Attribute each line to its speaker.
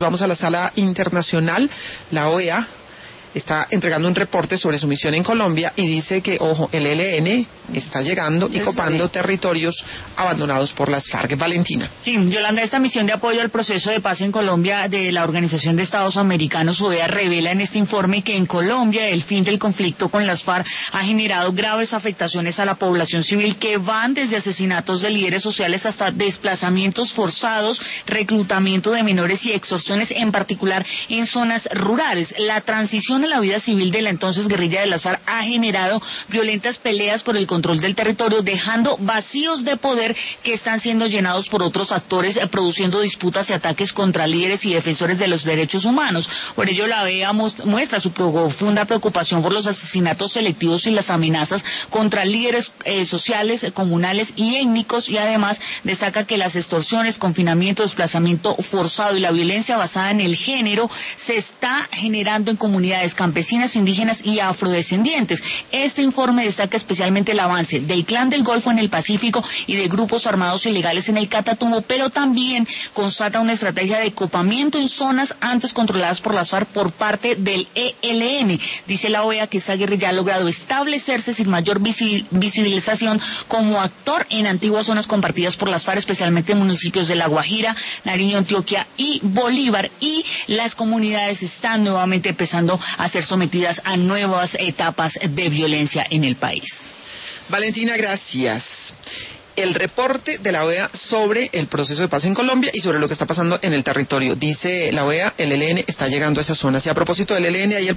Speaker 1: Vamos a la sala internacional. La OEA está entregando un reporte sobre su misión en Colombia y dice que, ojo, el ELN está llegando y copando territorios abandonados por las FARC. Valentina.
Speaker 2: Sí, Yolanda, esta misión de apoyo al proceso de paz en Colombia de la Organización de Estados Americanos, OEA, revela en este informe que en Colombia el fin del conflicto con las FARC ha generado graves afectaciones a la población civil que van desde asesinatos de líderes sociales hasta desplazamientos forzados, reclutamiento de menores y extorsiones, en particular en zonas rurales. La transición a la vida civil de la entonces guerrilla de las FARC ha generado violentas peleas por el control del territorio, dejando vacíos de poder que están siendo llenados por otros actores, produciendo disputas y ataques contra líderes y defensores de los derechos humanos. Por ello, la OEA muestra su profunda preocupación por los asesinatos selectivos y las amenazas contra líderes sociales, comunales y étnicos, y además destaca que las extorsiones, confinamiento, desplazamiento forzado y la violencia basada en el género se está generando en comunidades campesinas, indígenas y afrodescendientes. Este informe destaca especialmente el avance del Clan del Golfo en el Pacífico y de grupos armados ilegales en el Catatumbo, pero también constata una estrategia de copamiento en zonas antes controladas por las FARC por parte del ELN. Dice la OEA que esta guerrilla ha logrado establecerse sin mayor visibilización como actor en antiguas zonas compartidas por las FARC, especialmente en municipios de La Guajira, Nariño, Antioquia y Bolívar, y las comunidades están nuevamente empezando a ser sometidas a nuevas etapas de violencia en el país.
Speaker 1: Valentina, gracias. El reporte de la OEA sobre el proceso de paz en Colombia y sobre lo que está pasando en el territorio. Dice la OEA, el ELN está llegando a esas zonas. Y a propósito del ELN, ahí el